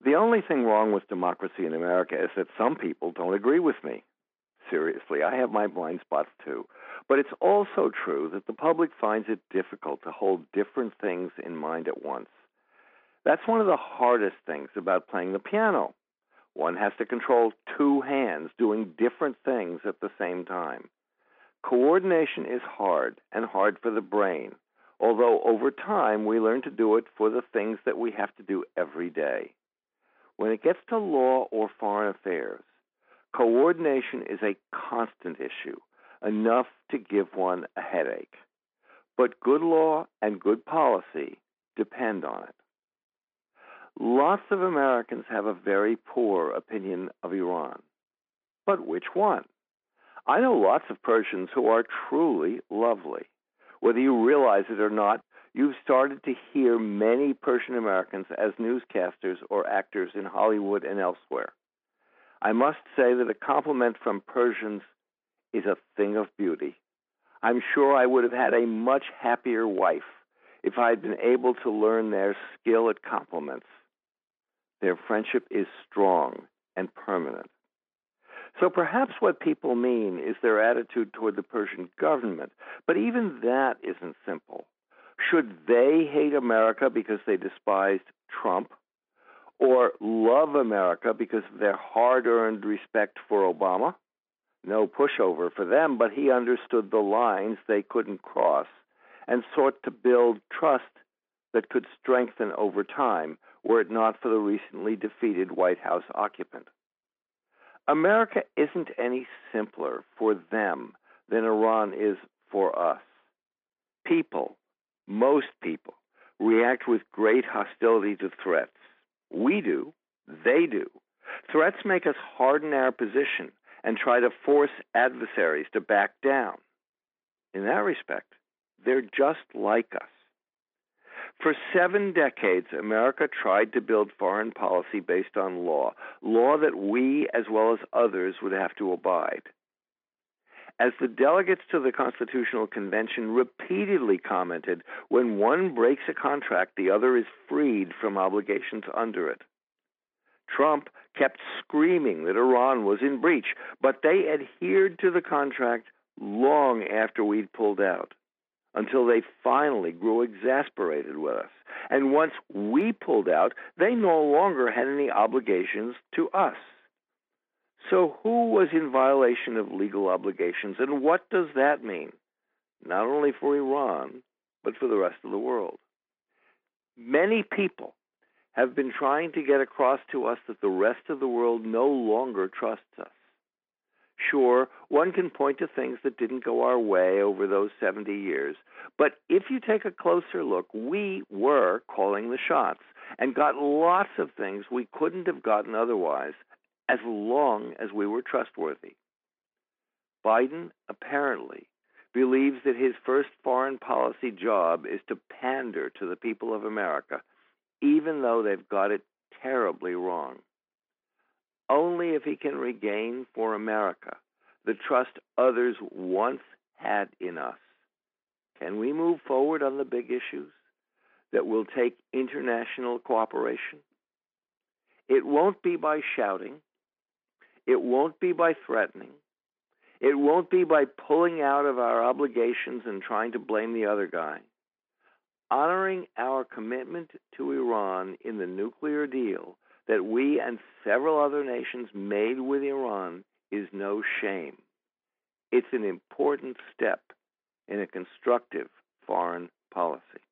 The only thing wrong with democracy in America is that some people don't agree with me. Seriously, I have my blind spots too. But it's also true that the public finds it difficult to hold different things in mind at once. That's one of the hardest things about playing the piano. One has to control two hands doing different things at the same time. Coordination is hard, and hard for the brain, although over time we learn to do it for the things that we have to do every day. When it gets to law or foreign affairs, coordination is a constant issue, enough to give one a headache. But good law and good policy depend on it. Lots of Americans have a very poor opinion of Iran. But which one? I know lots of Persians who are truly lovely. Whether you realize it or not, you've started to hear many Persian Americans as newscasters or actors in Hollywood and elsewhere. I must say that a compliment from Persians is a thing of beauty. I'm sure I would have had a much happier wife if I had been able to learn their skill at compliments. Their friendship is strong and permanent. So perhaps what people mean is their attitude toward the Persian government, but even that isn't simple. Should they hate America because they despised Trump? Or love America because of their hard-earned respect for Obama? No pushover for them, but he understood the lines they couldn't cross and sought to build trust that could strengthen over time, were it not for the recently defeated White House occupant. America isn't any simpler for them than Iran is for us. People, most people, react with great hostility to threats. We do. They do. Threats make us harden our position and try to force adversaries to back down. In that respect, they're just like us. For 7 decades, America tried to build foreign policy based on law that we, as well as others, would have to abide. As the delegates to the Constitutional Convention repeatedly commented, when one breaks a contract, the other is freed from obligations under it. Trump kept screaming that Iran was in breach, but they adhered to the contract long after we'd pulled out, until they finally grew exasperated with us. And once we pulled out, they no longer had any obligations to us. So who was in violation of legal obligations, and what does that mean? Not only for Iran, but for the rest of the world. Many people have been trying to get across to us that the rest of the world no longer trusts us. Sure, one can point to things that didn't go our way over those 70 years, but if you take a closer look, we were calling the shots and got lots of things we couldn't have gotten otherwise, as long as we were trustworthy. Biden apparently believes that his first foreign policy job is to pander to the people of America, even though they've got it terribly wrong. Only if he can regain for America the trust others once had in us can we move forward on the big issues that will take international cooperation. It won't be by shouting. It won't be by threatening. It won't be by pulling out of our obligations and trying to blame the other guy. Honoring our commitment to Iran in the nuclear deal that we and several other nations made with Iran is no shame. It's an important step in a constructive foreign policy.